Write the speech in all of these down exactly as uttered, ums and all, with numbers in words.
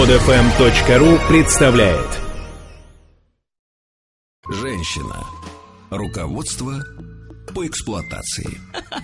под эф эм точка ру представляет. Женщина. Руководство по эксплуатации.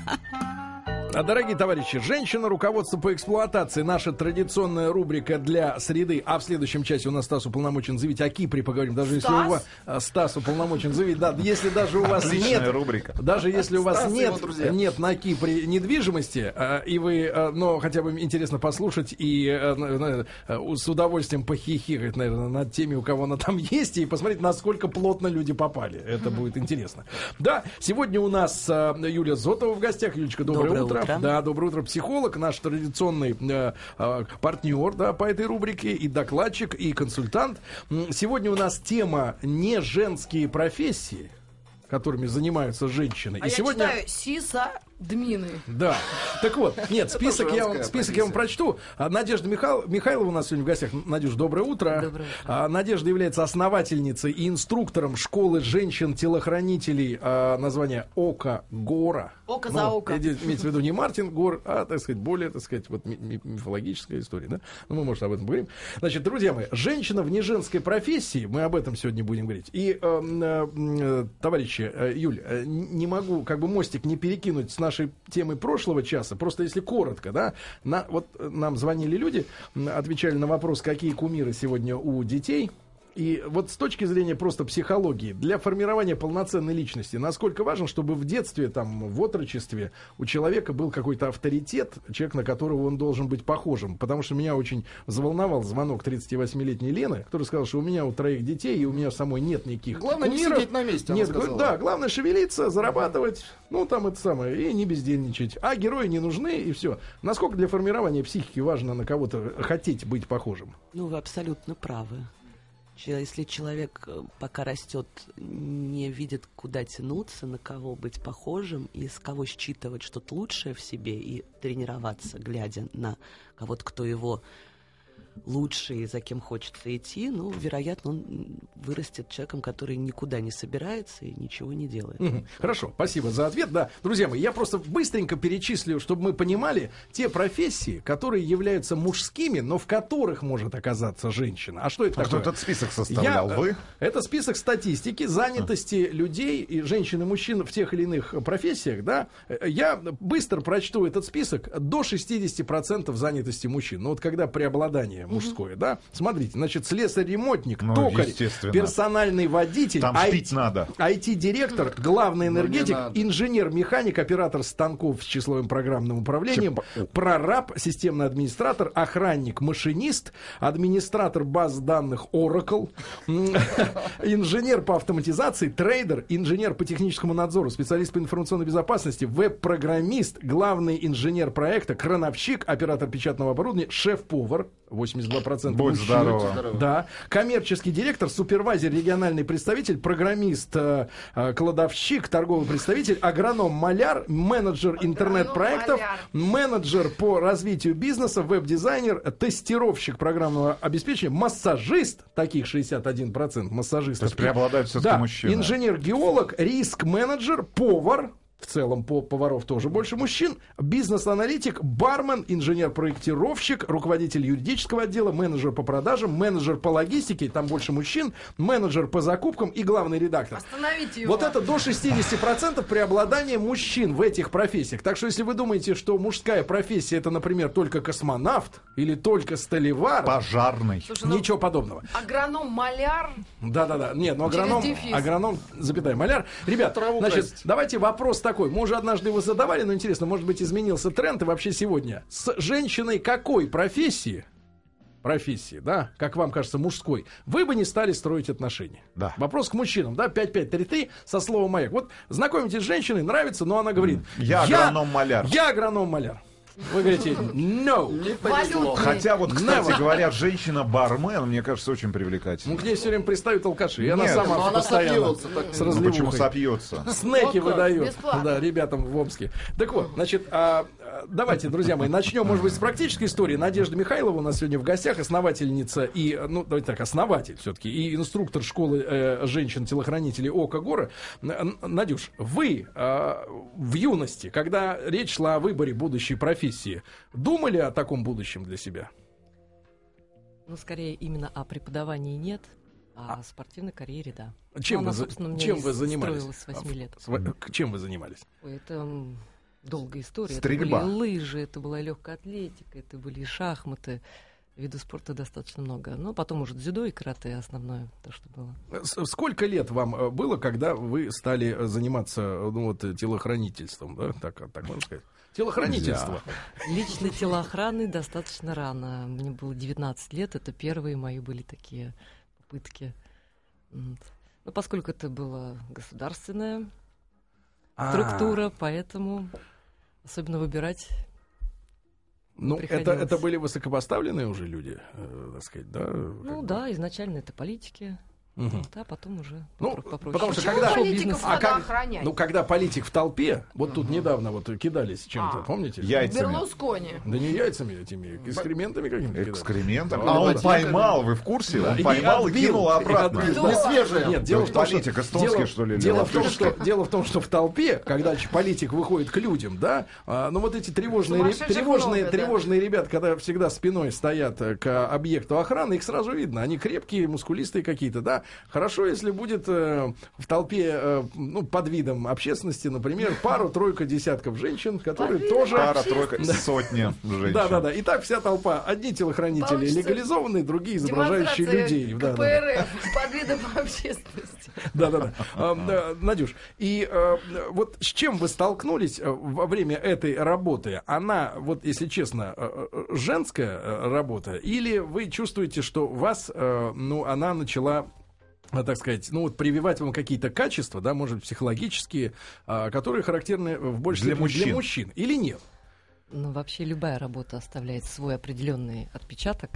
А, дорогие товарищи, женщина, руководство по эксплуатации. Наша традиционная рубрика для среды. А в следующем часе у нас Стас уполномочен заявить о Кипре, поговорим. Даже если у вас Стас уполномочен заявить, да, если даже у вас Отличная нет, рубрика. даже если у вас Стас и нет, его друзья. нет на Кипре недвижимости, э, и вы, э, но хотя бы интересно послушать и э, э, э, с удовольствием похихикать, наверное, над теми, у кого она там есть, и посмотреть, насколько плотно люди попали. Это будет интересно. Да, сегодня у нас э, Юлия Зотова в гостях. Юлечка, доброе, Доброе утро. утро. Да, доброе утро. Психолог, наш традиционный э, э, партнер, да, по этой рубрике, и докладчик, и консультант. М, Сегодня у нас тема не женские профессии, которыми занимаются женщины. А и я сегодня... читаю Сиса Дмины. Да. Так вот, нет, список, я вам, женская список я вам прочту. А, Надежда Михаил, Михайлова у нас сегодня в гостях. Надюш, доброе утро. Доброе утро. А, Надежда является основательницей и инструктором школы женщин-телохранителей, а, название Око Гора. Око за око. Имеется в виду не Мартин Гор, а, так сказать, более, так сказать, вот ми- ми- мифологическая история, да? Ну, мы, может, об этом поговорим. Значит, друзья мои, женщина в неженской профессии, мы об этом сегодня будем говорить. И, э, э, э, товарищи, э, Юль, э, не могу, как бы, мостик не перекинуть с нашей темы прошлого часа, просто если коротко, да, на, вот нам звонили люди, м, отвечали на вопрос, какие кумиры сегодня у детей. И вот с точки зрения просто психологии, для формирования полноценной личности, насколько важно, чтобы в детстве, там, в отрочестве у человека был какой-то авторитет, человек, на которого он должен быть похожим. Потому что меня очень взволновал звонок тридцативосьмилетней Лены, которая сказала, что у меня у троих детей, и у меня самой нет никаких Главное не кумиров. сидеть на месте, она Нет, сказала. да, главное шевелиться, зарабатывать, ну, там это самое, и не бездельничать. А герои не нужны, и все. Насколько для формирования психики важно на кого-то хотеть быть похожим? Ну, вы абсолютно правы. Че- Если человек, э, пока растет, не видит, куда тянуться, на кого быть похожим, и с кого считывать что-то лучшее в себе, и тренироваться, глядя на кого-то, кто его лучше и за кем хочется идти, ну, вероятно, он вырастет человеком, который никуда не собирается и ничего не делает. Мгм. Хорошо, спасибо за ответ. Да, друзья мои, я просто быстренько перечислю, чтобы мы понимали те профессии, которые являются мужскими, но в которых может оказаться женщина. А что это А кто такое? этот список составлял? Я, Вы? э, Это список статистики занятости людей, и женщин и мужчин в тех или иных профессиях. Да? Э, Я быстро прочту этот список. До шестьдесят процентов занятости мужчин. Ну вот когда преобладание мужское, да? Смотрите, значит, слесарь-ремонтник, Ну, токарь, естественно. персональный водитель, Там ай- спить надо. ай ти-директор, главный Ну, не энергетик, надо. инженер-механик, оператор станков с числовым программным управлением, прораб, системный администратор, охранник, машинист, администратор баз данных Oracle, м, инженер по автоматизации, трейдер, инженер по техническому надзору, специалист по информационной безопасности, веб-программист, главный инженер проекта, крановщик, оператор печатного оборудования, шеф-повар, восемьдесят два процента Будь мужчин. здорово. Да, коммерческий директор, супервайзер, региональный представитель, программист, э, э, кладовщик, торговый представитель, агроном, маляр, менеджер интернет-проектов, менеджер по развитию бизнеса, веб-дизайнер, тестировщик программного обеспечения, массажист, таких шестьдесят один процент массажистов. То есть преобладают все-таки Да, мужчины. инженер-геолог, риск-менеджер, повар. В целом по поваров тоже больше мужчин. Бизнес-аналитик, бармен, инженер-проектировщик, руководитель юридического отдела, менеджер по продажам, менеджер по логистике, там больше мужчин, менеджер по закупкам и главный редактор. Остановите его. Вот это до шестьдесят процентов преобладания мужчин в этих профессиях. Так что если вы думаете, что мужская профессия это, например, только космонавт или только столевар, Пожарный. Слушай, ну, ничего подобного. агроном, маляр. Да-да-да. Нет, ну Через агроном, дефис. агроном, запятая, маляр. Ребят, Траву значит, красить. давайте вопрос такой. Мы уже однажды его задавали, но интересно, может быть, изменился тренд и вообще сегодня. С женщиной какой профессии, профессии, да, как вам кажется, мужской, вы бы не стали строить отношения? Да. Вопрос к мужчинам, да, пять пять три три со словом «маяк». Вот знакомитесь с женщиной, нравится, но она говорит... Я агроном-маляр. Я агроном-маляр. Вы говорите «no». Не повезло. Хотя вот, кстати Never. говоря, женщина-бармен, мне кажется, очень привлекательна. Ну, к ней все время пристают алкаши. И она Нет, сама но она постоянно сопьется так. с Ну, разливухой. почему сопьется? Снеки Вот как, выдает, бесплатно. да, ребятам в Омске. Так вот, значит, а, а, давайте, друзья мои, начнем, может быть, с практической истории. Надежда Михайлова у нас сегодня в гостях, основательница и, ну, давайте так, основатель все-таки, и инструктор школы э, женщин-телохранителей Око Гора. Н- Надюш, вы э, в юности, когда речь шла о выборе будущей профессии, думали о таком будущем для себя? Ну, скорее, именно о преподавании нет, а о спортивной карьере, да. Чем, она, вы, собственно, у меня чем и вы занимались? строилась с восьми лет. С- Чем вы занимались? Ой, это м, долгая история. Стрельба. Это были лыжи, это была легкая атлетика, это были шахматы. Видов спорта достаточно много. Но потом уже дзюдо и карате основное, то, что было. С- Сколько лет вам э, было, когда вы стали э, заниматься ну, вот, э, телохранительством? Да? Так, так можно сказать? Телохранительство. Личной телоохраны достаточно рано. Мне было девятнадцать лет, это первые мои были такие попытки. Вот. Но поскольку это была государственная А, структура, поэтому особенно выбирать. Ну, это, приходилось. это были высокопоставленные уже люди, э, так сказать, да? Ну как бы? да, изначально это политики, Мгм. да, потом уже Ну, попро- попроще. потому что Почему когда- политиков Шоу-бизнес. А надо как- охранять? Ну, когда политик в толпе, вот тут недавно вот кидались чем-то, А. помните? Яйцами. Берлускони. Да не яйцами этими, экскрементами какими-то кидались. Экскрементом. Да, А он да. поймал, вы в курсе? Да, Он и поймал и отбил, кинул и обратно. отбил. Да. Не свежее. Нет, дело в том, что... Политик эстонский, дело- что ли, или Дело в, том, латышский? что, дело в том, что в толпе, когда ч- политик выходит к людям, да, а, ну вот эти тревожные, ре- Сумасшедших тревожные, много, да. тревожные ребята, когда всегда спиной стоят э, к объекту охраны, их сразу видно. Они крепкие, мускулистые какие-то, да. Хорошо, если будет э, в толпе, э, ну, под видом общественности, например, пару-тройка десятков женщин, которые Под видом тоже... Пара, тройка, сотня женщин. Да, да, да. И так вся толпа. Одни телохранители Получится легализованные, другие изображающие Демонстрация людей. Да, да, да. КПРФ под видом общественности. Да, да, да. А, да, Надюш, и а, вот с чем вы столкнулись а, во время этой работы? Она, вот если честно, а, а, женская а, работа, или вы чувствуете, что вас, а, ну, она начала, а, так сказать, ну вот прививать вам какие-то качества, да, может, психологические, а, которые характерны в большей Для степени мужчин. для мужчин, или нет? Ну, вообще любая работа оставляет свой определенный отпечаток.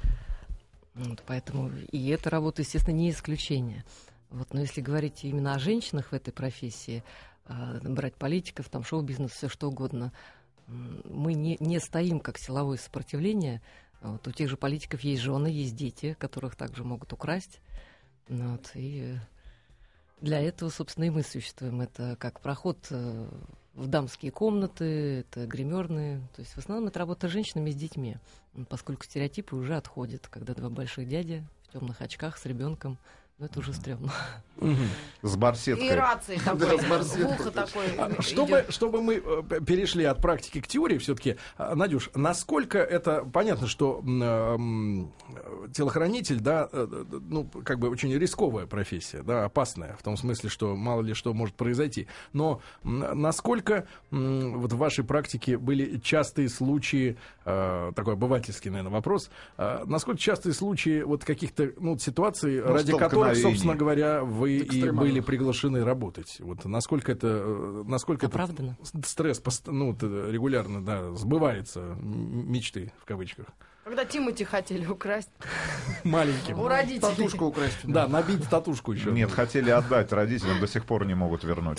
Вот, поэтому и эта работа, естественно, не исключение. Вот, но если говорить именно о женщинах в этой профессии, э, брать политиков, там, шоу-бизнес, все что угодно, м, мы не, не стоим как силовое сопротивление. Вот, у тех же политиков есть жены, есть дети, которых также могут украсть. Ну, вот, и э, для этого, собственно, и мы существуем. Это как проход э, в дамские комнаты, это гримерные. То есть в основном это работа с женщинами и с детьми, поскольку стереотипы уже отходят, когда два больших дяди в темных очках с ребенком. Ну, это уже стрёмно. С И барсеткой. рации такой, в ухо такой А, Чтобы, идёт. чтобы мы э, перешли от практики к теории, все-таки, Надюш, насколько это понятно, что м, м, телохранитель, да, э, э, ну, как бы очень рисковая профессия, да, опасная, в том смысле, что мало ли что может произойти. Но м, насколько м, вот в вашей практике были частые случаи, э, такой обывательский, наверное, вопрос, э, насколько частые случаи вот каких-то ну, ситуаций, Ну, ради которых, столкновений. собственно говоря, вы и Экстремальных. были приглашены работать? Вот насколько это, э, насколько это Оправдано. стресс пост- ну, вот, э, регулярно, да, сбывается м- мечты в кавычках Когда Тимати хотели украсть маленьким. у родителей. Татушку украсть. Да, набить татушку еще. Нет, хотели отдать родителям, до сих пор не могут вернуть.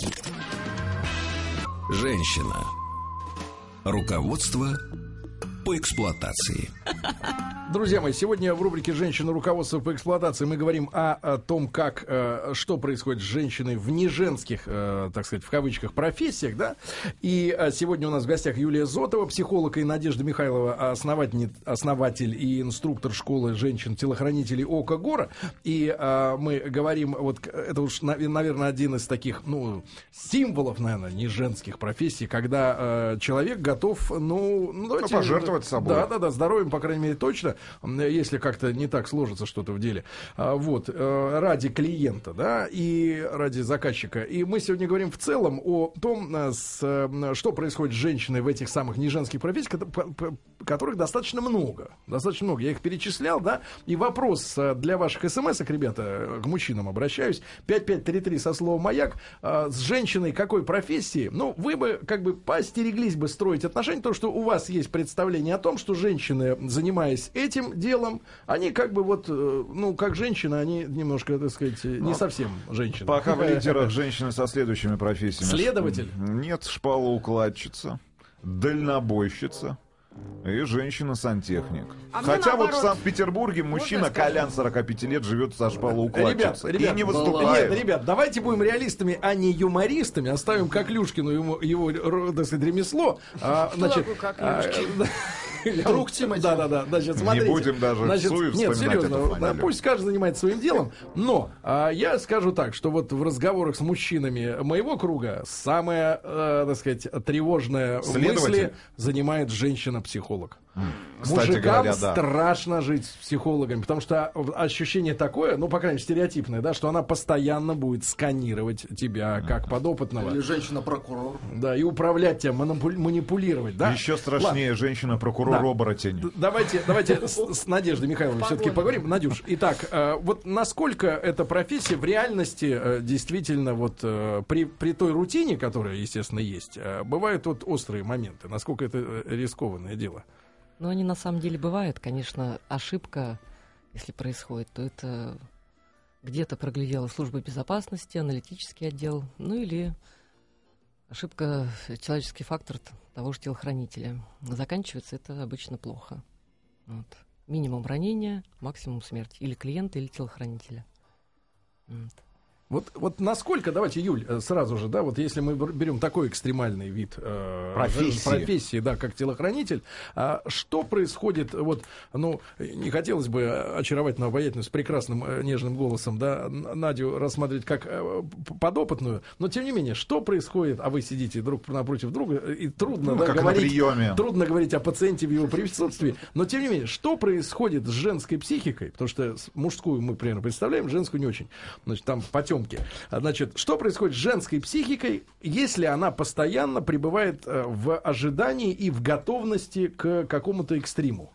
Женщина. Руководство по эксплуатации. Друзья мои, сегодня в рубрике «Женщина. Руководство по эксплуатации» мы говорим о, о том, как, э, что происходит с женщиной в неженских, э, так сказать, в кавычках, профессиях, да. И э, сегодня у нас в гостях Юлия Зотова, психолог, и Надежда Михайлова, основатель, основатель и инструктор школы женщин-телохранителей «Око Гора». И э, мы говорим, вот это уж, наверное, один из таких, ну, символов, наверное, неженских профессий, когда э, человек готов, ну, ну давайте, пожертвовать собой. Да, да, да, здоровьем, по крайней мере, точно, если как-то не так сложится что-то в деле. А, вот, э, ради клиента, да, и ради заказчика. И мы сегодня говорим в целом о том, э, с, э, что происходит с женщиной в этих самых неженских профессиях, ко- по- по- которых достаточно много. Достаточно много. Я их перечислял, да. И вопрос э, для ваших смс-ок, ребята, э, к мужчинам обращаюсь. пять пять три три со словом «Маяк». Э, с женщиной какой профессии? Ну, вы бы как бы поостереглись бы строить отношения, то, что у вас есть представление о том, что женщины, занимаясь этим делом, они как бы вот, э, ну, как женщины, они немножко, так сказать, э, не совсем женщины. Пока в лидерах женщины со следующими профессиями. Следователь? Нет, шпалоукладчица, дальнобойщица и женщина-сантехник. А мне Хотя вот наоборот. в Санкт-Петербурге мужчина, Можно сказать? Колян, сорок пять лет, живет со Ребят, шпалоукладчицей. ребят, И не нет, выступает. ребят, давайте будем реалистами, а не юмористами. Оставим Коклюшкину его, его ро- так сказать, ремесло. А, Что значит, такое а, Коклюшкин? Друг Тимати. Да, да, да. Значит, Не смотрите. будем даже Значит, Цоев нет, вспоминать серьезно, эту фамилию. пусть каждый занимается своим делом. Но а, я скажу так, что вот в разговорах с мужчинами моего круга самая, э, так сказать, тревожная Следователь. мысль занимает женщина-психолог. Кстати Мужикам говоря, да. страшно жить с психологами, потому что ощущение такое, ну, по крайней мере, стереотипное, да, что она постоянно будет сканировать тебя как подопытного. Или женщина-прокурор. Да, и управлять тебя, манипу- манипулировать, да? Еще страшнее женщина-прокурор-оборотень. Д- Давайте, давайте с, с Надеждой Михайловной все-таки поговорим. Надюш, итак, э, вот насколько эта профессия в реальности э, действительно вот э, при, при той рутине, которая, естественно, есть, э, бывают вот острые моменты, насколько это э, рискованное дело? Но они на самом деле бывают, конечно, ошибка, если происходит, то это где-то проглядела служба безопасности, аналитический отдел, ну или ошибка, человеческий фактор т- того же телохранителя. Заканчивается это обычно плохо. Вот. Минимум ранения, максимум смерть. Или клиента, или телохранителя. Вот. Вот, вот насколько, давайте, Юль, э, сразу же, да, вот если мы бр- берем такой экстремальный вид э, Профессии. жен- профессии, да, как телохранитель, а что происходит, вот, ну, не хотелось бы очаровательную, обаятельную, с прекрасным э, нежным голосом, да, Н- Надю рассматривать как э, п- подопытную, но тем не менее, что происходит, а вы сидите друг напротив друга, и трудно, Ну, да, как на говорить, приеме. трудно говорить о пациенте в его присутствии, но тем не менее, что происходит с женской психикой, потому что с- мужскую мы примерно представляем, женскую не очень, значит, там потемки. Значит, что происходит с женской психикой, если она постоянно пребывает э, в ожидании и в готовности к какому-то экстриму?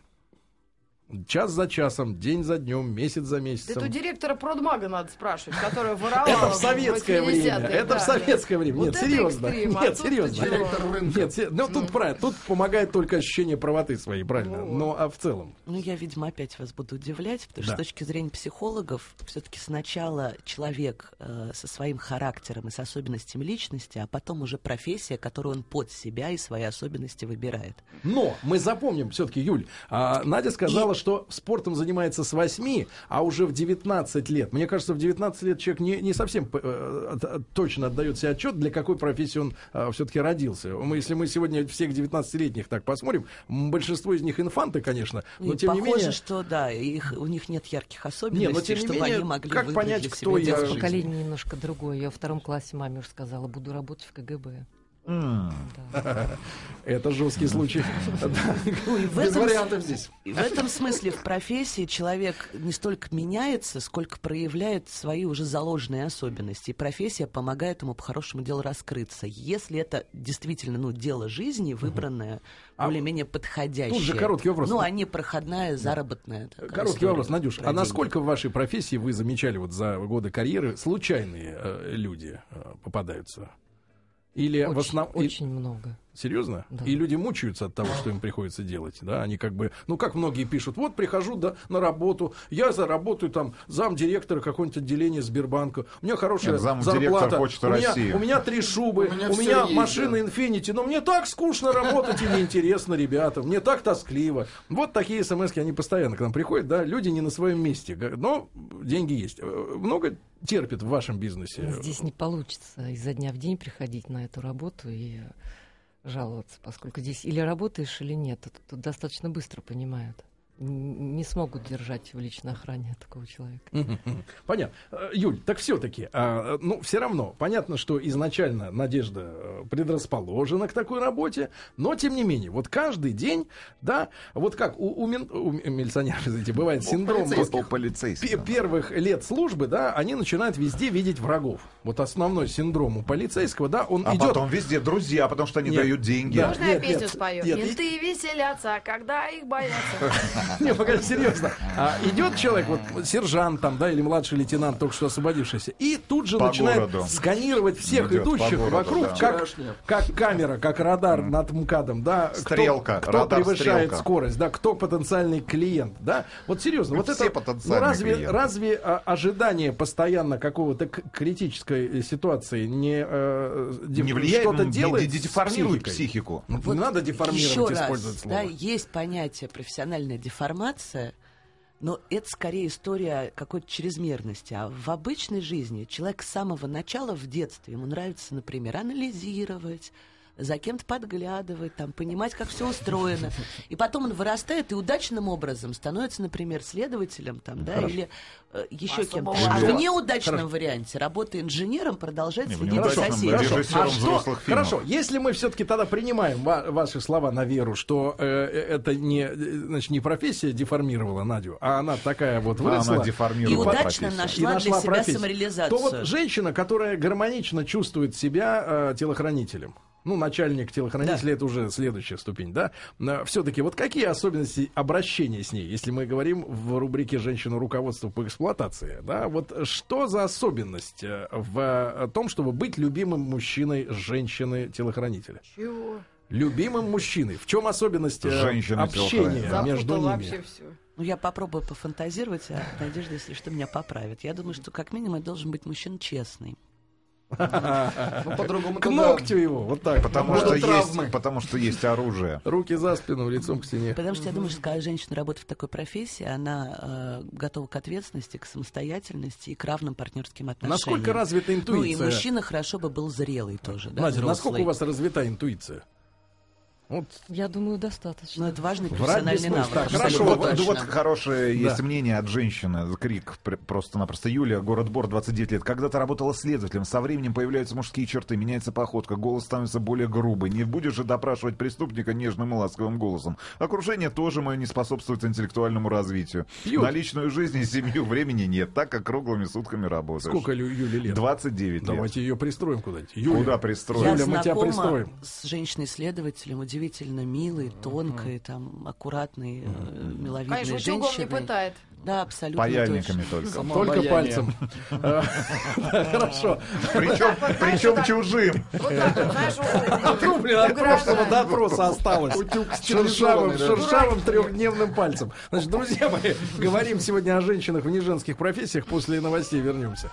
Час за часом, день за днем, месяц за месяцем. Это у директора продмага надо спрашивать, которая воровала. Это в советское в время. восьмидесятые, Это да. в советское время. Вот Нет, это серьезно. экстрим, а Нет, тут серьезно. ты чего? Директор рынка. Нет, се- ну тут правильно, тут помогает только ощущение правоты своей, правильно. Но а в целом. Ну, я, видимо, опять вас буду удивлять, потому Да. что с точки зрения психологов, все-таки сначала человек э, со своим характером и с особенностями личности, а потом уже профессия, которую он под себя и свои особенности выбирает. Но мы запомним все-таки, Юль, а, Надя сказала, что спортом занимается с восьми, а уже в девятнадцать лет. Мне кажется, в девятнадцать лет человек не, не совсем э, от- от- точно отдает себе отчет, для какой профессии он все-таки родился. Мы, если мы сегодня всех девятнадцатилетних так посмотрим, м, большинство из них инфанты, конечно, но И тем не похоже, менее... что да, их, у них нет ярких Не, особенностей, но тем не чтобы менее, они могли как выбрать понять, для кто себя я? дело в жизни. Поколение немножко другое. Я во втором классе маме уже сказала, буду работать в ка гэ бэ. М. Да. Это жесткий случай. Ну, и в Без этом, вариантов здесь. и в этом смысле в профессии человек не столько меняется, сколько проявляет свои уже заложенные особенности. И профессия помогает ему по хорошему делу раскрыться. Если это действительно ну, дело жизни, выбранное, А более-менее подходящее. тут же короткий вопрос. Ну, а не проходная, заработная. такая Короткий история вопрос, Надюш, про а деньги. насколько в вашей профессии вы замечали вот за годы карьеры случайные э, люди э, попадаются? Или в Очень, основном... очень много. Серьезно? Да. И люди мучаются от того, что им приходится делать, да? Они как бы, ну как многие пишут, вот прихожу да, на работу, я заработаю там замдиректора какого-нибудь отделения Сбербанка, у меня хорошая Нет, замдиректор зарплата, Почты у меня, России. у меня три шубы, У меня у всё меня есть, машина да. Infiniti, но мне так скучно работать и неинтересно, ребята, мне так тоскливо. Вот такие смс-ки, они постоянно к нам приходят, да, люди не на своем месте, но деньги есть. Много терпит в вашем бизнесе? Здесь не получится изо дня в день приходить на эту работу и жаловаться, поскольку здесь или работаешь, или нет. Тут, тут достаточно быстро понимают. Н- Не смогут держать в личной охране такого человека. Мгм, мгм. Понятно. Э, Юль, так все-таки, а, ну, все равно, понятно, что изначально Надежда э, предрасположена к такой работе, но, тем не менее, вот каждый день, да, вот как у, у, мин- у милиционеров, извините, бывает синдром полицейских. вот У полицейских. пе- первых лет службы, да, они начинают везде видеть врагов. Вот основной синдром у полицейского, да, он А идет... потом везде друзья, потому что они Нет, дают деньги. да. Можно я Нет, песню нет, спою? нет, и- Менты веселятся, когда их боятся. Не, погоди, серьезно. А, идет человек, вот сержант там, да, или младший лейтенант, только что освободившийся, и тут же По начинает городу. сканировать всех Идет по идущих городу, вокруг, да. как, Вчерашняя. как камера, как радар над МКАДом, да. Кто- Стрелка, Кто, радар превышает стрелка. скорость, да, кто потенциальный клиент, да. Вот серьезно, вот Все это... потенциальные ну, разве, клиенты. разве а, ожидание постоянно какого-то к- критической ситуации не, э, деф- Не влияет, что-то м, делает де- с деформирует психикой? психику. Ну, Вот не надо деформировать, еще раз, использовать слово. да, есть понятие профессиональная деформация, но это скорее история какой-то чрезмерности. А в обычной жизни человек с самого начала в детстве, ему нравится, например, анализировать, за кем-то подглядывать, там, понимать, как все устроено. И потом он вырастает и удачным образом становится, например, следователем там, да, или э, еще кем-то. А в неудачном Хорошо. варианте, работая инженером, продолжает Не, в следить за неудачном соседом. Хорошо. режиссером А что- взрослых фильмов. Хорошо, если мы все-таки тогда принимаем ва- ваши слова на веру, что э, это не, э, значит, не профессия деформировала Надю, а она такая вот А выросла. она И деформировала удачно профессию. нашла, и нашла для себя профессию, самореализацию. то вот женщина, которая гармонично чувствует себя э, телохранителем, ну, начальник телохранителя, Да. это уже следующая ступень, да? Все-таки вот какие особенности обращения с ней, если мы говорим в рубрике «Женщина руководство по эксплуатации», да? Вот что за особенность э, в э, том, чтобы быть любимым мужчиной женщины-телохранителя? Чего? Любимым мужчиной. В чем особенность э, Женщины-телохранителя. общения между Запутал ними? вообще все. Ну, я попробую пофантазировать, а Надежда, если что, меня поправит. Я думаю, что как минимум это должен быть мужчина честный. Ну, по-другому К ногтю его, вот так. Потому Будут что, травмы. есть, потому что есть оружие. Руки за спину, лицом к стене. Потому что я думаю, что когда женщина работает в такой профессии, она э, готова к ответственности, к самостоятельности и к равным партнерским отношениям. Насколько развита Ну, и интуиция? мужчина хорошо бы был зрелый тоже, да, Надя, взрослый. насколько у вас развита интуиция? Вот Я думаю, достаточно. Ну, это важный Врать профессиональный бессмысленно. навык. Так, Кстати, хорошо, вот, Абсолютно ну, вот точно. хорошее есть Да. мнение от женщины. Крик пр- просто-напросто. Юлия, город Бор, двадцать девять лет. Когда-то работала следователем. Со временем появляются мужские черты, меняется походка, голос становится более грубый. Не будешь же допрашивать преступника нежным и ласковым голосом. Окружение тоже мое не способствует интеллектуальному развитию. Пьют. На личную жизнь и семью времени нет, так как круглыми сутками работаешь. сколько Лю- Юле лет? двадцать девять лет. Давайте ее пристроим куда-нибудь. Юля, Куда пристроим? Я Юля, мы тебя знакома пристроим. с женщиной-следователем, удивительно милой, тонкой, там, аккуратной, э, миловидной Конечно, утюгом не женщиной. пытает. Да, абсолютно Паяльниками точно. только. Только обаяние. пальцем. А, хорошо. Причем, причем чужим. Вот так вот, знаешь, у- Ну, блин, от прошлого угрожает. допроса осталось. Шершавым, шершавым трехдневным пальцем. Значит, друзья мои, говорим сегодня о женщинах в неженских профессиях. После новостей вернемся.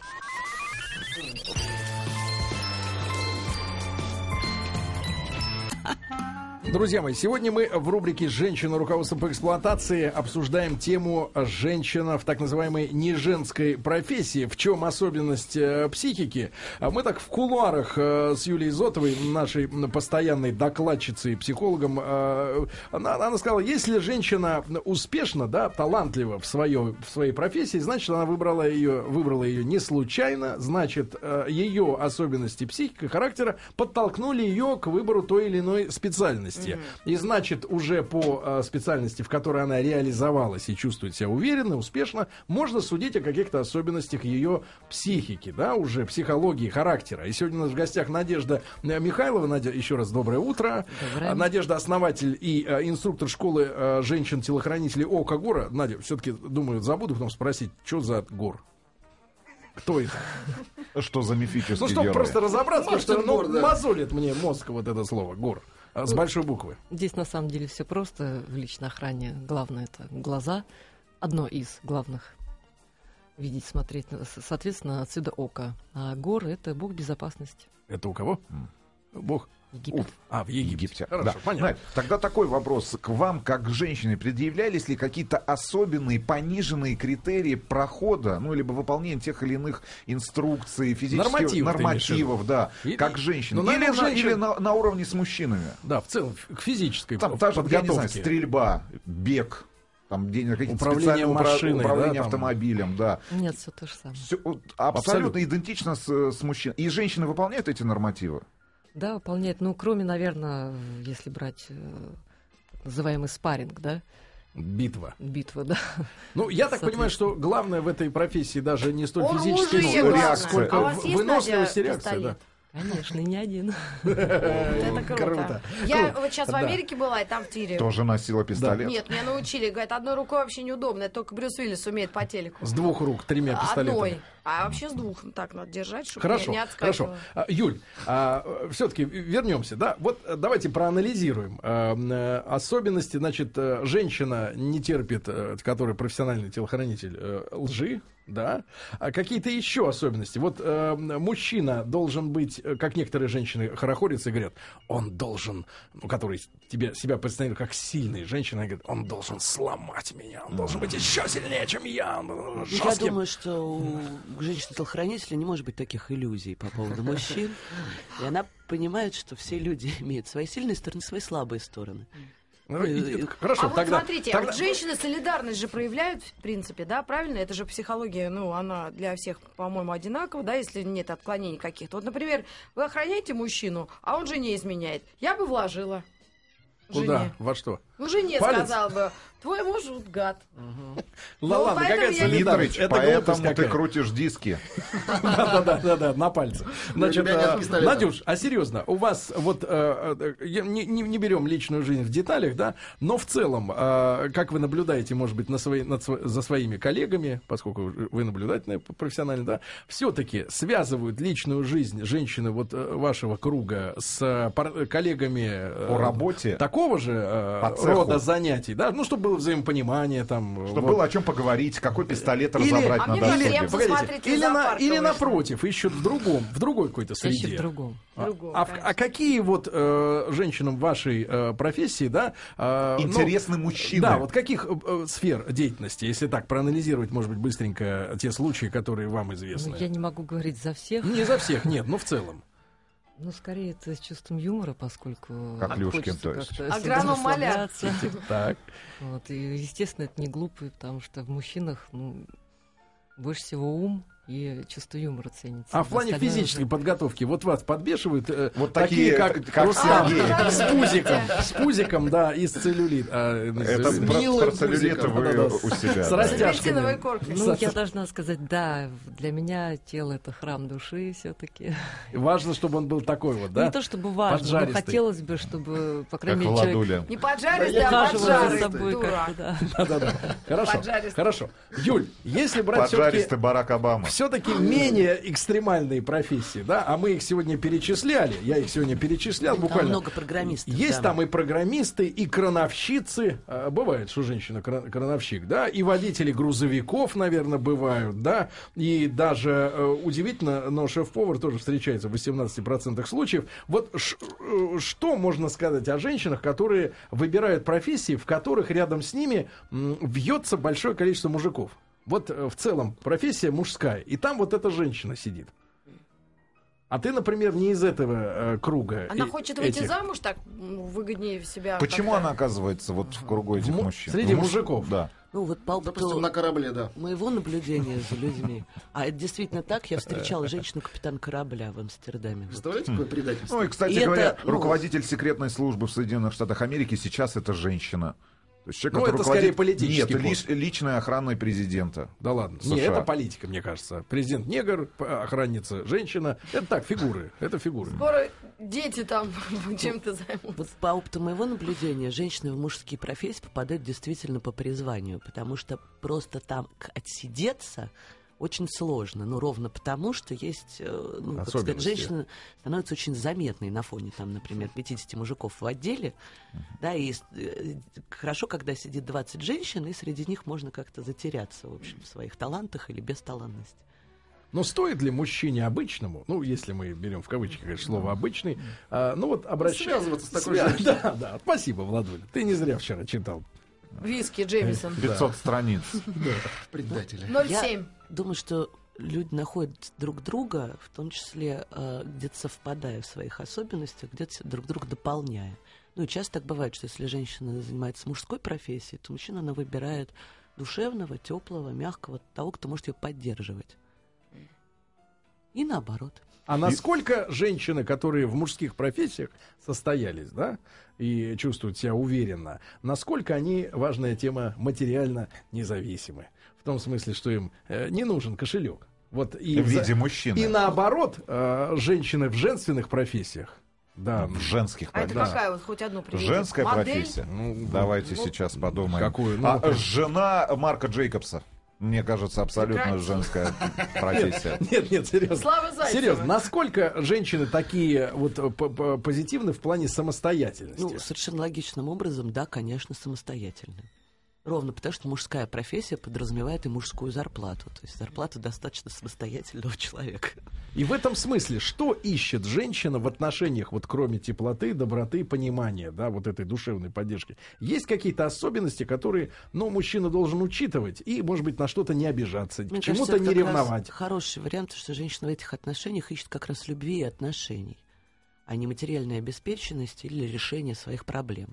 Друзья мои, сегодня мы в рубрике «Женщина. Руководство по эксплуатации» обсуждаем тему «Женщина в так называемой неженской профессии». В чем особенность э, психики? А мы так в кулуарах э, с Юлией Зотовой, нашей постоянной докладчицей, психологом, э, она, она сказала, если женщина успешна, да, талантлива в, свое, в своей профессии, значит, она выбрала ее, выбрала ее не случайно, значит, э, ее особенности психики, характера подтолкнули ее к выбору той или иной специальности. И значит, уже по э, специальности, в которой она реализовалась и чувствует себя уверенно, успешно, можно судить о каких-то особенностях ее психики, да, уже психологии, характера. И сегодня у нас в гостях Надежда э, Михайлова. Надя, еще раз доброе утро. Доброе. А, Надежда, основатель и э, инструктор школы э, женщин-телохранителей ОКО ГОРа. Надя, все-таки, думаю, забуду потом спросить, что за ГОР? Кто это? Что за мифический Ну, чтобы герой? просто разобраться, потому что Мартин ну, Гор, да. мозолит мне мозг вот это слово ГОР. А, С большой буквы. Здесь на самом деле все просто в личной охране. Главное это глаза. Одно из главных. Видеть, смотреть. на- с- Соответственно, отсюда око. А гор — это бог безопасности. Это у кого? Бог. Египет. Уф. А, в Египте. Египте. Хорошо, Да. понятно. Надь, тогда такой вопрос к вам, как к женщине. Предъявлялись ли какие-то особенные, пониженные критерии прохода, ну, либо выполнения тех или иных инструкций, физических Нормативов, ты имеешь в нормативов, да, Или- как женщина? Ну, наверное, или, на, женщин- или на, на уровне с мужчинами? Да, в целом, ф- к физической Там, п- та же, я не знаю, подготовке. стрельба, бег, там, где- какие-то Управление специальные упра- машиной, управление да, там. автомобилем, да. Нет, все то же самое. Всё, вот, абсолютно, Абсолютно. идентично с, с мужчиной. И женщины выполняют эти нормативы? Да, выполняет. Ну, кроме, наверное, если брать э, так называемый спарринг, да, Битва. битва, да. Ну, я так понимаю, что главное в этой профессии даже не столь Оружие физическая главное. сила, реакция. сколько А у вас в- есть, выносливость и Надя, реакция. Да. пистолет? Конечно, и не один. Это круто. Круто. Я Круто. вот сейчас в Да. Америке была, и там в тире. Тоже носила пистолет? Нет, меня научили. Говорят, одной рукой вообще неудобно. Это только Брюс Уиллис умеет по телеку. С двух рук, тремя пистолетами. Одной. А вообще с двух. Ну, так надо держать, чтобы Хорошо, не, не хорошо. отскакивало. А, Юль, все-таки вернемся, да? Вот э, давайте проанализируем А, э, особенности. Значит, э, женщина не терпит, э, которая профессиональный телохранитель, э, лжи, да? А какие-то еще особенности? Вот э, мужчина должен быть, э, как некоторые женщины хорохорятся и говорят, он должен, ну, который тебе, себя представляет как сильный, женщина говорит, он должен сломать меня, он должен быть еще сильнее, чем я, он должен быть Я жестким. думаю, что у у женщины-телохранителя не может быть таких иллюзий по поводу мужчин. И она понимает, что все люди имеют свои сильные стороны, свои слабые стороны. Ну, и- Хорошо, а тогда... вот смотрите, тогда- вот женщины солидарность же проявляют, в принципе, да, правильно? Это же психология, ну, она для всех, по-моему, одинакова, да, если нет отклонений каких-то. Вот, например, вы охраняете мужчину, а он жене изменяет. Я бы вложила Куда? жене. Во что? Ну, жене Палец? сказал бы, твой муж вот гад. Ну, ладно, поэтому какая я не- солидарность? Дмитрич, Это глупость поэтому ты какая. крутишь диски. Да-да-да, на пальце. Значит, тебя нет а, пистолета. Надюш, а серьезно, у вас вот, э, э, я не, не- не берем личную жизнь в деталях, да, но в целом, э, как вы наблюдаете, может быть, на свои, над сво- за своими коллегами, поскольку вы наблюдательные профессионально, да, все-таки связывают личную жизнь женщины вот э, вашего круга с э, пар- коллегами э, По работе. такого же э, По цеху. рода занятий, да, ну, чтобы было взаимопонимание там. Чтобы вот. было о чем поговорить, какой пистолет Или- разобрать А на мне кажется, дороге. я бы Погодите, посмотрите, или, на, зоопарк или вышел. напротив, ищут в другом, в другой какой-то Чаще среде. в другом. А, Другом, а, в- конечно. а какие вот э, женщинам вашей э, профессии, да, э, ну, Интересны мужчины. да, вот каких э, э, сфер деятельности, если так проанализировать, может быть, быстренько те случаи, которые вам Ну, известны? я не могу говорить за всех. Не за всех, нет, но в целом. Ну, скорее, это с чувством юмора, поскольку... Как Люшкин, хочется то есть. как-то Агроном всегда Маляр. расслабляться. Так. Вот, и, естественно, это не глупо, потому что в мужчинах, ну, больше всего ум и чувство юмора ценится. А в плане Остальное физической уже- подготовки вот вас подбешивают э, Вот такие, такие, как, как Рустам, Сергей. с пузиком, с пузиком, да, из целлюлит. а, ну, Это целлюлит. про, Милым про целлюлит пузиком. вы Да-да-да. у себя. С да. растяжками. Апельсиновой коркой. Ну, я должна сказать, да, для меня тело — это храм души все-таки. Важно, чтобы он был такой вот, да? Не то чтобы важно, но Поджаристый. хотелось бы, чтобы, по Как крайней мере, человек Владуля. Не поджаристый, а ухаживал за поджарый. собой Дура. как-то, да. Да-да-да. Хорошо. Поджаристый. Хорошо. Юль, если брать все-таки Поджаристый Барак Обама. все-таки менее экстремальные профессии, да, а мы их сегодня перечисляли, я их сегодня перечислял Там буквально. много программистов. Есть да. там и программисты, и крановщицы. А, бывает, что женщина кран- крановщик, да, и водители грузовиков, наверное, бывают, да, и даже э, удивительно, но шеф-повар тоже встречается в восемнадцати процентах случаев. Вот ш- э, что можно сказать о женщинах, которые выбирают профессии, в которых рядом с ними м, вьется большое количество мужиков? Вот э, в целом профессия мужская, и там вот эта женщина сидит. А ты, например, не из этого э, круга. Она э- хочет выйти этих. замуж так ну, выгоднее себя. Почему как-то. она оказывается вот в кругу этих му- мужчин? среди Ну, мужиков. Да. Ну, вот по опыту Допустим, на корабле, да. моего наблюдения за людьми. А это действительно так. Я встречала женщину-капитан корабля в Амстердаме. Вот. Представляете, какое предательство? Ну и, кстати И говоря, это, ну, руководитель секретной службы в Соединенных Штатах Америки сейчас это женщина. То есть человек, Ну, который это руководит- скорее политический Нет, пост. лиш- личной охраной президента. Да ладно. США. Не, это политика, мне кажется. Президент негр, п- охранница женщина. Это так, фигуры. Это фигуры. Скоро дети там чем-то займутся. Вот по опыту моего наблюдения, женщины в мужские профессии попадают действительно по призванию, потому что просто там к- отсидеться очень сложно, ну, ровно потому, что есть, э, ну, как сказать, Особенности. женщина становится очень заметной на фоне, там, например, пятидесяти мужиков в отделе, да, и э, хорошо, когда сидит двадцать женщин, и среди них можно как-то затеряться, в общем, в своих талантах или бесталантности. Но стоит ли мужчине обычному, ну, если мы берем в кавычки, конечно, слово обычный, а, ну вот обращаться... связываться с такой Свя- женщиной. Да, да, спасибо, Владуля. Ты не зря вчера читал. Виски Джеймисон. пятьсот страниц. Предатели. ноль Я семь. думаю, что люди находят друг друга, в том числе э, где-то совпадая в своих особенностях, где-то друг друга дополняя. Ну и часто так бывает, что если женщина занимается мужской профессией, то мужчина она выбирает душевного, теплого, мягкого, того, кто может ее поддерживать. И наоборот. А насколько женщины, которые в мужских профессиях состоялись, да, и чувствуют себя уверенно, насколько они, важная тема, материально независимы? В том смысле, что им э, не нужен кошелек. Вот и В виде за- мужчины. И наоборот, э, женщины в женственных профессиях, да, В женских А это профессиях. какая вот хоть одну приведите? Женская Модель? профессия. Ну, Давайте ну, сейчас подумаем. какую? Ну, а, например. жена Марка Джейкобса. Мне кажется, абсолютно Прекрати. женская профессия. Нет, нет, серьезно. Слава Зайцева. Серьезно, насколько женщины такие вот э, п- п- позитивны в плане самостоятельности? Ну, совершенно логичным образом, да, конечно, самостоятельно. Ровно потому, что мужская профессия подразумевает и мужскую зарплату. То есть зарплата достаточно самостоятельного человека. И в этом смысле, что ищет женщина в отношениях, вот кроме теплоты, доброты, понимания, да, вот этой душевной поддержки? Есть какие-то особенности, которые, ну, мужчина должен учитывать и, может быть, на что-то не обижаться, Мне к чему-то кажется, не это как раз ревновать? хороший вариант, что женщина в этих отношениях ищет как раз любви и отношений, а не материальной обеспеченности или решения своих проблем.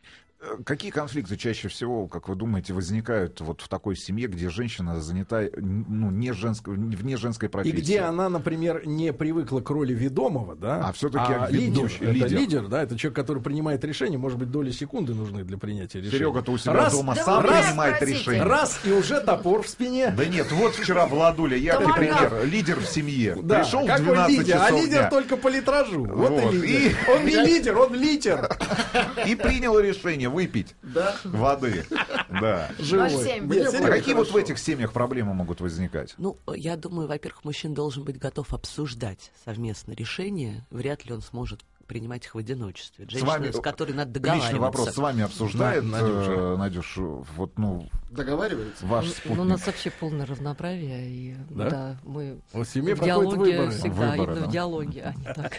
Какие конфликты чаще всего, как вы думаете, возникают вот в такой семье, где женщина занята, ну, не женской, вне женской И профессии? где она, например, не привыкла к роли ведомого, да? А всё-таки лидер, ведущий, это лидер. лидер, да, это человек, который принимает решение, может быть, доли секунды нужны для принятия решения. Серега-то у себя Раз, дома да сам вы меня принимает спросите. решение. Раз, и уже топор в спине. Да нет, вот вчера Владуля, яркий Томагавк. пример, лидер в семье. Да, Пришел в какой двенадцать лидер? часов А лидер дня только по литражу. Вот, Вот, и лидер. и- Он не лидер, он литер. и принял решение выпить Да. воды. Да. Живой. ноль семь. Нет, Мне А Серега, было какие вот в хорошо. этих семьях проблемы могут возникать? Ну, я думаю, во-первых, мужчина должен быть готов обсуждать совместно решения. Вряд ли он сможет принимать их в одиночестве. Женщина, вами- с которой надо договариваться. Личный вопрос с вами обсуждает, На- Надюша. э, Надюш, вот, ну, Договаривается? ваш Ну, спутник? у нас вообще полное равноправие. И, Да? да? мы В семье в проходят диалоге выборы. всегда, Выборы, именно да. в диалоге, а не так.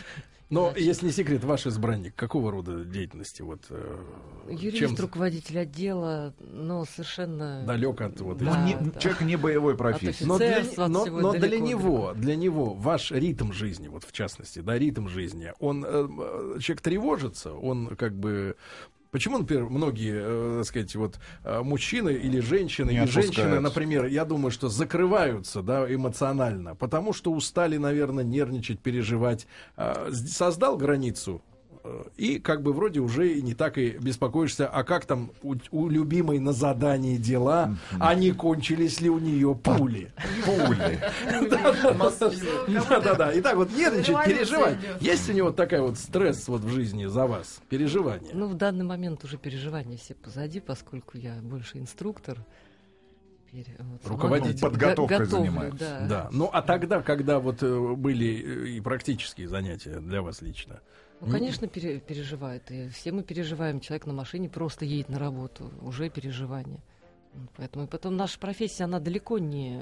Но, если не секрет, ваш избранник какого рода деятельности? Вот, э, Юрист, чем руководитель отдела, но совершенно... далек от вот Да. Ну, не- да. человек не боевой профессии. Но для, Офицерство от но- всего но для далеко, него, для него ваш ритм жизни, вот в частности, да, ритм жизни, он э, э, человек тревожится, он как бы. Почему, например, многие, э, так сказать, вот э, мужчины или женщины, Не и женщины, отпускают. например, я думаю, что закрываются, да, эмоционально, потому что устали, наверное, нервничать, переживать. Э, с- создал границу. э, И как бы вроде уже и не так и беспокоишься, а как там у, у любимой на задании дела, а не кончились ли у нее пули. Пули. Да-да-да. И так вот нервничать, Революция переживать. идет. Есть у него такая вот стресс вот в жизни за вас? Переживание? Ну, в данный момент уже переживания все позади, поскольку я больше инструктор. Теперь, вот, сама Руководитель. го- Подготовкой готовлю, занимается. да. Да. Ну, а тогда, когда вот э, были э, и практические занятия для вас лично? Ну, конечно, пере- переживают. И все мы переживаем. Человек на машине просто едет на работу. Уже переживание. Вот Поэтому и потом наша профессия, она далеко не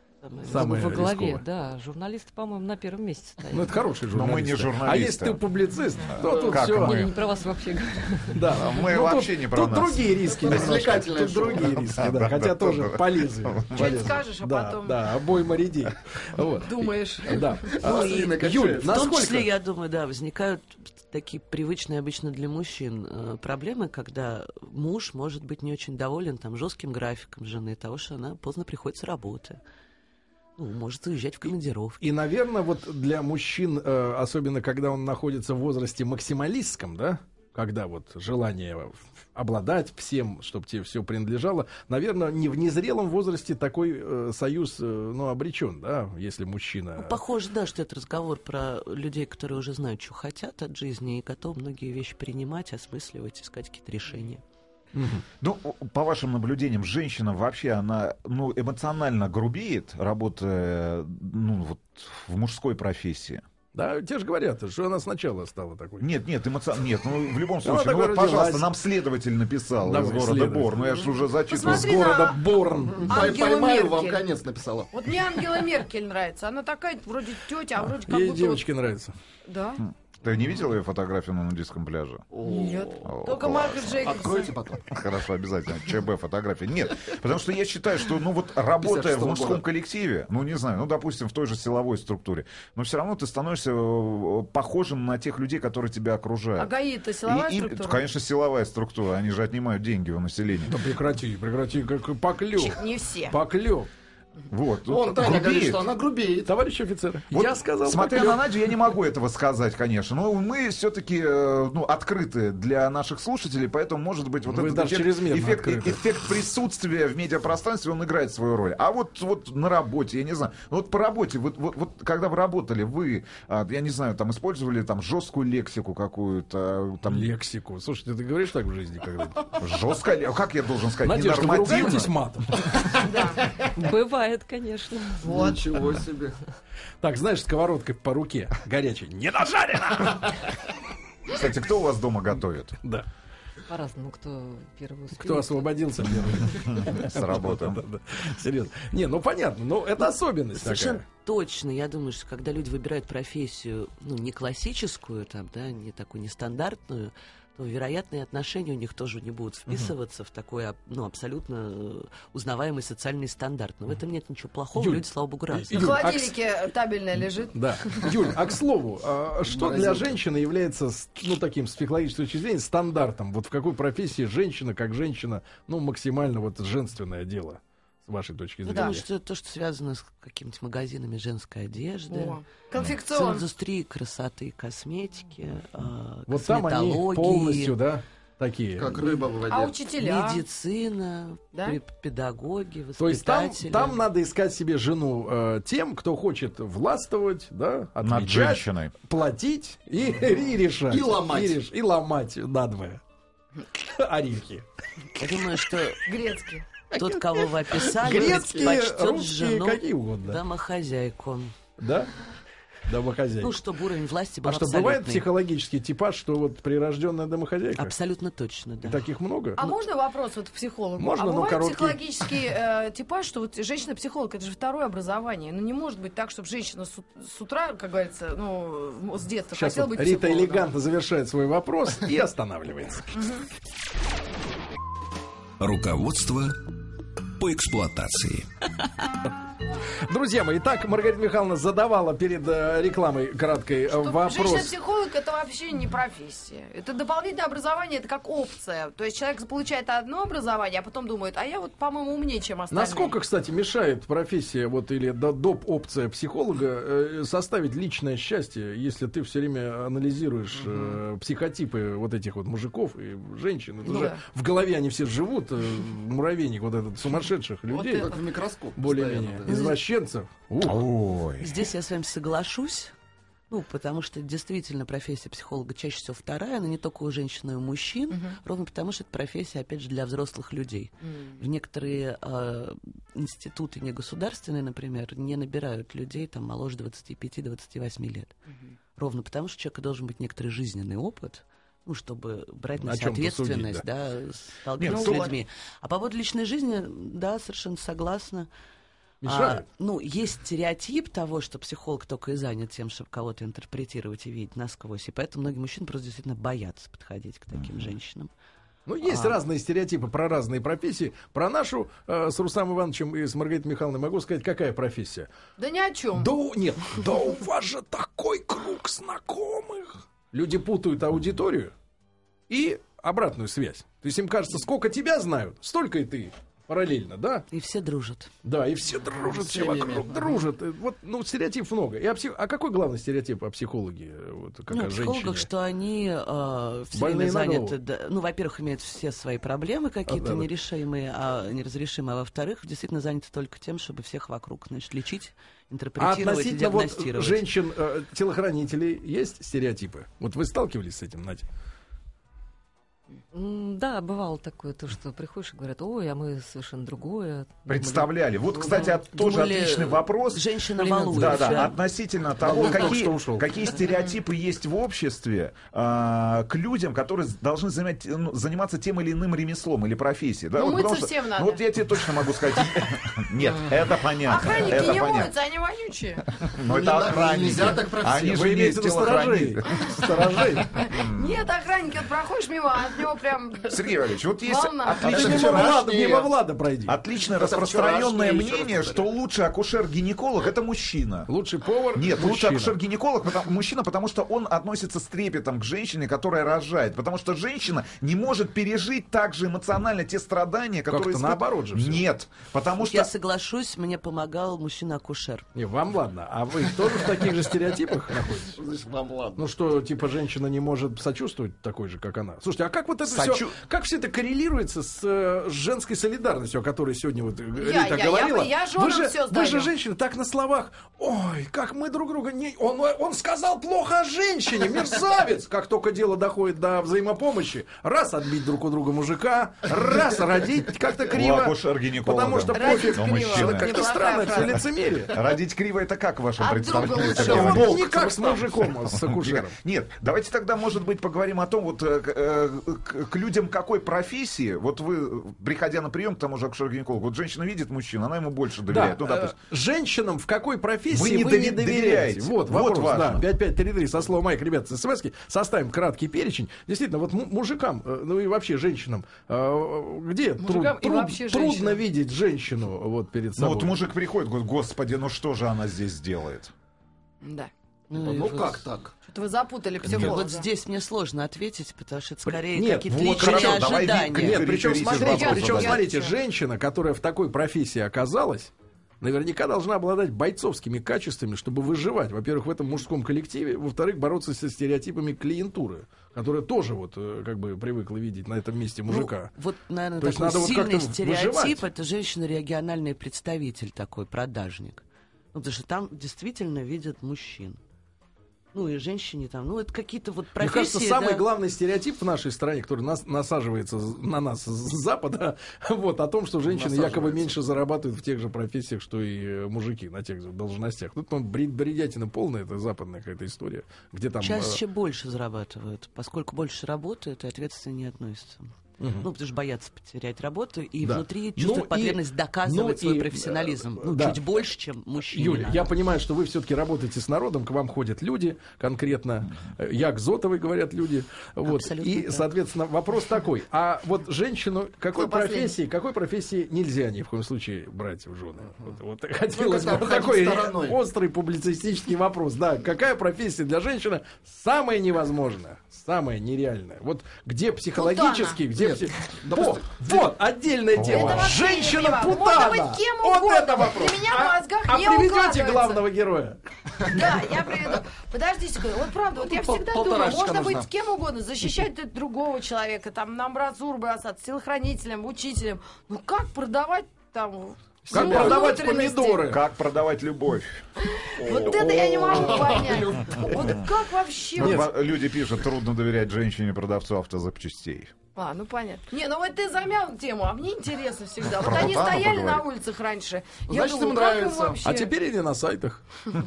Самое во главе. рисковое. Да, журналисты, по-моему, на первом месте стоят. Ну, это хороший Но мы журналист. не А журналисты. если ты публицист, то тут Как все. мы? Не, не про вас вообще говорю. Да. А мы Ну, вообще тут- не про тут нас. другие риски немножко. Развлекательное Тут шоу. другие риски, Да, да. да, Хотя да, тоже да. полезные. полезные. скажешь, а Да, потом- Да, обойма людей. Вот. Думаешь. Да. Ну, А, и Юль, накачает. В том насколько... числе, я думаю, да, возникают такие привычные обычно для мужчин э, проблемы, когда муж может быть не очень доволен там жестким графиком жены, того, что она поздно приходит с работы. Ну, может уезжать в командировки. И, наверное, вот для мужчин, э, особенно когда он находится в возрасте максималистском, да, когда вот желание обладать всем, чтобы тебе все принадлежало, наверное, не в незрелом возрасте такой э, союз, э, ну, обречен, да, если мужчина... Ну, похоже, да, что это разговор про людей, которые уже знают, что хотят от жизни, и готовы многие вещи принимать, осмысливать, искать какие-то решения. Ну, по вашим наблюдениям, женщина вообще, она, ну, эмоционально грубеет, работая, ну, вот в мужской профессии? Да, те же говорят, что она сначала стала такой. Нет, нет, эмоционально, нет, ну, в любом Она случае, ну, такой вот, пожалуйста, родилась. нам следователь написал Давай, из города следователь. Бор, ну, я же уже зачитывал. С Посмотри города на- Борн. Пой- Ангела Поймаю, вам Меркель. конец написала. Вот мне Ангела Меркель нравится. Она такая вроде тетя, а вроде как Ей будто... девочки нравятся. вот- Да. Ты не видел ее фотографию на нудистском пляже? Нет. О, Только класс. Марк Джейкобсон. Откройте потом. Хорошо, обязательно. ЧБ фотографии. Нет, потому что я считаю, что, ну вот, работая в пятьдесят шестого мужском года. коллективе, ну не знаю, ну допустим, в той же силовой структуре, но все равно ты становишься э, похожим на тех людей, которые тебя окружают. А ГАИ это силовая И- и- структура? Конечно, силовая структура. Они же отнимают деньги у населения. Да прекрати, прекрати, как поклёв. Не все. Поклёв. Вот. Он вот, Таня говорит, грубеет. что она грубеет. Товарищ офицер, Вот, я сказал смотря поклёв. на Надю, я не могу этого сказать, конечно. Но мы все-таки ну, открыты для наших слушателей, поэтому, может быть, вот Вы этот даже эффект, чрезмерно эффект, открыты. эффект присутствия в медиапространстве, он играет свою роль. А вот, вот на работе, я не знаю, вот по работе, вот, вот, вот когда вы работали, вы, а, я не знаю, там использовали там жесткую лексику какую-то, там Лексику. Слушайте, ты говоришь так в жизни когда-то? жесткая, как я должен сказать, Надежда, вы ненормативно? ругаетесь матом? Бывает, конечно. Ничего себе. Так, знаешь, сковородкой по руке горячей. Не дожарено! Кстати, кто у вас дома готовит? Да. По-разному, кто первый успеет. Кто освободился первый. С работы. Серьезно. Не, ну понятно, но это особенность Совершенно такая. точно. Я думаю, что когда люди выбирают профессию, ну, не классическую, там, да, не такую нестандартную, то, вероятно, и отношения у них тоже не будут вписываться uh-huh. в такой, ну, абсолютно узнаваемый социальный стандарт. Но в этом нет ничего плохого, Юль, люди, слава богу, разные. В холодильнике табельная лежит. Да. Юль, а к слову, а что для женщины является, ну, таким с психологической точки зрения стандартом? Вот в какой профессии женщина, как женщина, ну, максимально вот женственное дело, с вашей точки зрения? Потому что то, что связано с какими-то магазинами женской одежды, О, конфекцион. с индустрией красоты и косметики, э, вот там они полностью, да, такие. Как рыба в воде. А учителя? Медицина, Да? пе- педагоги, То есть там, воспитатели. там надо искать себе жену э, тем, кто хочет властвовать, да, Над отвечать, женщиной. платить и, и решать. И ломать. И, реш- и ломать надвое. Орехи. Я думаю, что Грецкий. тот, кого вы описали, Грецкие, предпочтет русские, жену какие угодно. домохозяйку. Да? Домохозяйка. Ну, чтобы уровень власти был а что, абсолютный. бывает психологический типаж, что вот прирожденная домохозяйка? Абсолютно точно, да. И таких много? А можно вопрос вот к психологу? Можно, а но бывает короткий. психологический э, типаж, что вот женщина-психолог, это же второе образование. Ну, не может быть так, чтобы женщина с, ут- с утра, как говорится, ну, с детства Сейчас хотела вот быть Рита психологом. элегантно завершает свой вопрос и останавливается. Руководство по эксплуатации. Друзья мои, итак, Маргарита Михайловна задавала перед э, рекламой краткой э, Что вопрос. женщина-психолог это вообще не профессия. Это дополнительное образование, это как опция. То есть человек получает одно образование, а потом думает, а я вот, по-моему, умнее, чем остальные. Насколько, кстати, мешает профессия вот или до- доп. Опция психолога э, составить личное счастье, если ты все время анализируешь э, психотипы вот этих вот мужиков и женщин? Это Ну же да. в голове они все живут, э, муравейник вот этот сумасшедших людей, это. Как в микроскоп. более-менее постоянно, да. извращенцев. Ух. Ой. Здесь я с вами соглашусь. Ну, потому что действительно профессия психолога чаще всего вторая, но не только у женщин, но и у мужчин, Мгм. ровно потому что это профессия, опять же, для взрослых людей. М. В некоторые э, институты негосударственные, например, не набирают людей там моложе двадцати пяти — двадцати восьми лет. Мгм. Ровно потому, что у человека должен быть некоторый жизненный опыт, ну, чтобы брать на О себя чём-то судить, ответственность, да, сталкиваться Нет, с ну, людьми. А по поводу личной жизни, да, совершенно согласна. Мешает? А, ну, есть стереотип того, что психолог только и занят тем, чтобы кого-то интерпретировать и видеть насквозь. И поэтому многие мужчины просто действительно боятся подходить к таким женщинам. Ну, есть А. разные стереотипы про разные профессии. Про нашу э, с Рустамом Ивановичем и с Маргаритой Михайловной могу сказать, какая профессия. Да ни о чем. Да у- нет, да у вас же такой круг знакомых. Люди путают аудиторию и обратную связь. То есть им кажется, сколько тебя знают, столько и ты. Параллельно, да? И все дружат. Да, и все дружат, все Семьями. вокруг дружат. И Вот, ну, стереотипов много. И о псих- А какой главный стереотип о психологе? Вот, как Ну, о о психологах, женщине? что они э, все Больные время на голову. заняты. Да, ну, во-первых, имеют все свои проблемы какие-то А, да, да. нерешимые, а неразрешимые. А во-вторых, действительно заняты только тем, чтобы всех вокруг, значит, лечить, интерпретировать А и относительно вот диагностировать. женщин, э, телохранителей, есть стереотипы? Вот вы сталкивались с этим, Надя? М, Да, бывало такое, то, что приходишь и говорят, ой, а мы совершенно другое. Представляли. Вот, кстати, от- тоже Думали, отличный вопрос. Женщина Блин, волнует. Да, да, относительно того, он только что какие, ушел. какие стереотипы есть в обществе а, к людям, которые должны занять- ну, заниматься тем или иным ремеслом или профессией. Да, Ну, вот мыться потому что- всем надо. ну, вот я тебе точно могу сказать. Нет, это понятно. Охранники это не понятно. моются, они вонючие. Но Не это надо, охранники. нельзя так про всех. Они Вы же не имеете в виду сторожей? телохранители. Сторожей. Нет, охранники, вот проходишь мимо, а от него прям... Сергей Валерьевич, вот есть Волна. Ты отлично, мимо вчерашние- Влада, мимо Влада пройди. отлично Это распространенное вчерашние, еще мнение, раз что лучший акушер-гинеколог — это мужчина. Лучший повар. Нет, лучший мужчина. акушер-гинеколог потому- мужчина, потому что он относится с трепетом к женщине, которая рожает. Потому что женщина не может пережить так же эмоционально те страдания, которые... Как-то испыт- наоборот же всё. Нет, потому что... Я соглашусь, мне помогал мужчина-акушер. Не, вам ладно. А вы тоже в таких же стереотипах находитесь? Значит, вам ладно. Ну что, типа, женщина не может сочувствовать такой же, как она. Слушайте, а как вот это Сочу- все, как все это коррелируется с э, женской солидарностью, о которой сегодня вот э, Я- Рита я- говорила? я- я женам вы же, всё вы же сдаю. женщины так на словах. Ой, как мы друг друга не... Он, он сказал плохо о женщине, мерзавец! Как только дело доходит до взаимопомощи, раз отбить друг у друга мужика, раз родить как-то криво. У акушер-гинеколога. Потому что Родить пофиг. Но криво, мужчина. вот Как-то неплохая странно, это фраза. лицемерие. Родить криво — это как в вашем От представлении? друга Сергей лучше. Ну, Валерьевич? не как с мужиком, а с акушером. Нет, давайте тогда, может быть, поговорим о том, вот, э, э, к, к людям какой профессии, вот вы, приходя на прием к тому же акушеру-гинекологу, вот женщина видит мужчину, она ему больше доверяет. Да, ну, допустим. э, женщинам в какой профессии Вы вы не не, дови- доверяете? доверяете. Вот, Вот вопрос, важно. да, пять пять три три со словом «Майк», ребята, с СМСки, составим краткий перечень. Действительно, вот му- мужикам, э, ну и вообще женщинам, э, где Мужикам труд- и труд- вообще трудно женщинам. видеть женщину вот перед Ну собой? вот мужик приходит, говорит, господи, ну что же она здесь делает? Да. Ну, и Ну вот- как так? Что-то вы запутали Ну, психолога. вот здесь мне сложно ответить, потому что это При- скорее нет, какие-то вот личные хорошо, давай ожидания. Виктор, Нет, причем Риторический смотрите, вопрос причем задать. смотрите, Хорошо. женщина, которая в такой профессии оказалась, наверняка должна обладать бойцовскими качествами, чтобы выживать. Во-первых, в этом мужском коллективе, во-вторых, бороться со стереотипами клиентуры, которая тоже вот э, как бы привыкла видеть на этом месте мужика. Ну, вот, наверное, То есть такой надо вот сильный как-то стереотип выживать. это женщина-региональный представитель такой, продажник. Ну, потому что там действительно видят мужчин. Ну, и женщине там, ну, это какие-то вот Мне профессии. кажется, самый да. главный стереотип в нашей стране, который нас, насаживается з- на нас с запада, вот, о том, что женщины якобы Насаживается. меньше зарабатывают в тех же профессиях, что и э, мужики на тех же должностях. Ну, там бред- бредятина полная, это западная какая-то история, где там... э, Чаще больше зарабатывают, поскольку больше работают и ответственно не относятся. Ну, потому что боятся потерять работу, и Да. внутри Ну чувствуют и- потребность доказывать ну свой и, профессионализм. э, Ну, да. чуть больше, чем мужчине. Юля, надо. я понимаю, что вы все-таки работаете с народом, к вам ходят люди, конкретно э, Як Зотовой, говорят люди. Вот. Абсолютно И, так. соответственно, вопрос такой. А вот женщину какой Кто последний? профессии, какой профессии нельзя ни в коем случае брать в жены? Вот, вот хотелось бы как-то такой обходить стороной. острый публицистический вопрос. Да, какая профессия для женщины самая невозможная, самая нереальная? Вот где психологически, где... Нет, пси- допустим, О, вот, отдельная тема. Это вообще не Женщина-путана. понимаю. Можно быть кем Вот угодно. это вопрос. Для меня в А- мозгах а не приведете укладывается. главного героя? Да, я приведу. Подождите секунду. Вот правда, вот я Пол- всегда думаю, полторашечка можно нужна. быть кем угодно, защищать тут другого человека, там, на амбразуру бросаться, телохранителем, учителем. Ну как продавать там... Как всю продавать внутренности? помидоры? Как продавать любовь? Вот это я не могу понять. Вот как вообще... Вот вот- ва- люди пишут, трудно доверять женщине-продавцу автозапчастей. А, ну понятно. Не, ну вот ты замял тему, а мне интересно всегда. Вот Про они Путану стояли поговорим. на улицах раньше. Я Значит, думаю, им как им нравится. вообще... А теперь или на сайтах.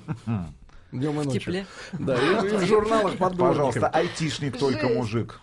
Днем и В ночью. тепле. Да, и, и в журналах под Пожалуйста, дворниками. айтишник только Жесть. мужик.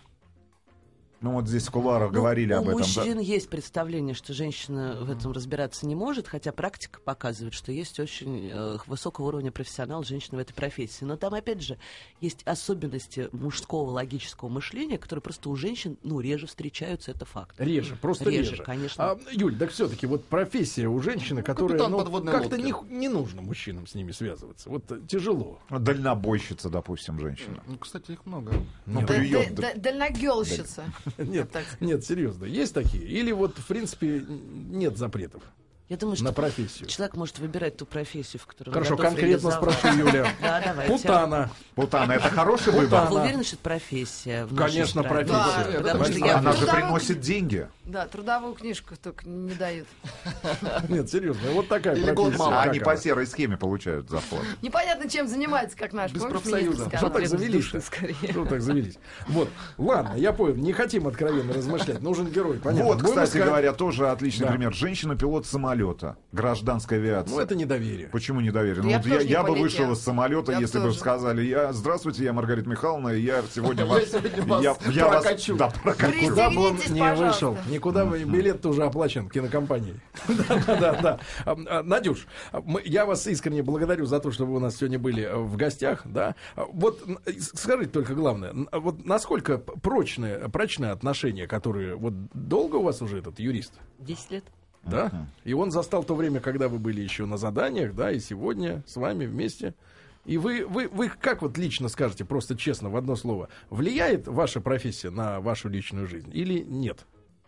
Ну вот здесь в кулуарах говорили Ну, об у этом. да. мужчин есть представление, что женщина в этом разбираться не может, хотя практика показывает, что есть очень э, высокого уровня профессионал женщины в этой профессии. Но там, опять же, есть особенности мужского логического мышления, которые просто у женщин, ну, реже встречаются, это факт. Реже, просто реже. Реже, конечно. А, Юль, так все-таки вот профессия у женщины, которая капитан ну, подводной как-то лодки. не, не нужно мужчинам с ними связываться. Вот э, тяжело. Дальнобойщица, допустим, женщина. Ну, кстати, их много. Ну, Нет. Да- плюет. да- да- Дальногелщица. Нет, так сказать. нет, серьезно, есть такие? Или вот, в принципе, нет запретов Я думаю, на что профессию? человек может выбирать ту профессию, в которой он Хорошо, готов конкретно реализовать. спрошу, Юля. Да, давайте. Путана. Путана, это хороший Путана. выбор. А вы уверены, что это профессия в нашей Конечно, стране? профессия. Да, Потому это что точно. я Она же Трудовой- приносит деньги. Да, трудовую книжку только не дают. Нет, серьезно, вот такая Или год профессия. мало. А Как они она? по серой схеме получают зарплату. Непонятно, чем занимается, как наш. Без Помнишь, профсоюза. министр Что сказал? так завелись? скорее. Что так завелись? Вот, ладно, я понял, не хотим откровенно размышлять, нужен герой, понятно. Вот, Будем кстати искать- говоря, тоже отличный Да. пример. Женщина-пилот самолета, гражданской авиации. Ну, это недоверие. Почему недоверие? Ну, Я вот бы я, тоже не я бы полетела. вышел из самолета, Я бы если бы тоже. сказали, я, здравствуйте, я Маргарита Михайловна, и я сегодня вас... сегодня вас я, я вас- прокачу. да, прокачу. Куда бы он Пристегнитесь, не пожалуйста. вышел, никуда бы билет уже оплачен кинокомпанией. Да, да, да. А, а, Надюш, а, мы- я вас искренне благодарю за то, что вы у нас сегодня были э, в гостях. Да. А, Вот м, скажите только главное, н- а вот насколько п- прочные, прочные отношения, которые вот долго у вас уже этот юрист? Десять лет. Да? И он застал то время, когда вы были еще на заданиях, да, и сегодня с вами вместе. И вы, вы, вы как вот лично скажете, просто честно, в одно слово, влияет ваша профессия на вашу личную жизнь или нет?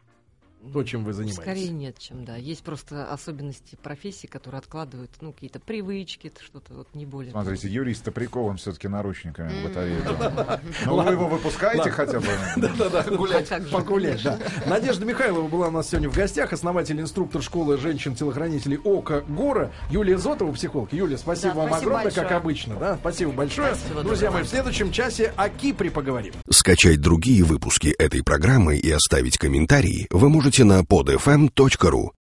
То, чем вы занимаетесь. Скорее нет, чем да. Есть просто особенности профессии, которые откладывают, ну, какие-то привычки, что-то вот не более. Смотрите, юрист-то прикован все-таки наручниками к батарее. Ну, вы его выпускаете Ладно. хотя бы? Да-да-да, Гулять. А как же? погулять, да. Надежда Михайлова была у нас сегодня в гостях, основатель, инструктор школы женщин-телохранителей ОКО ГОРа, Юлия Зотова, психолог. Юлия, спасибо Да, вам спасибо огромное, как большое. обычно. Да? Спасибо большое. Спасибо, Друзья доброго. мои, в следующем часе о Кипре поговорим. Скачать другие выпуски этой программы и оставить комментарии вы можете на под эф эм точка ру.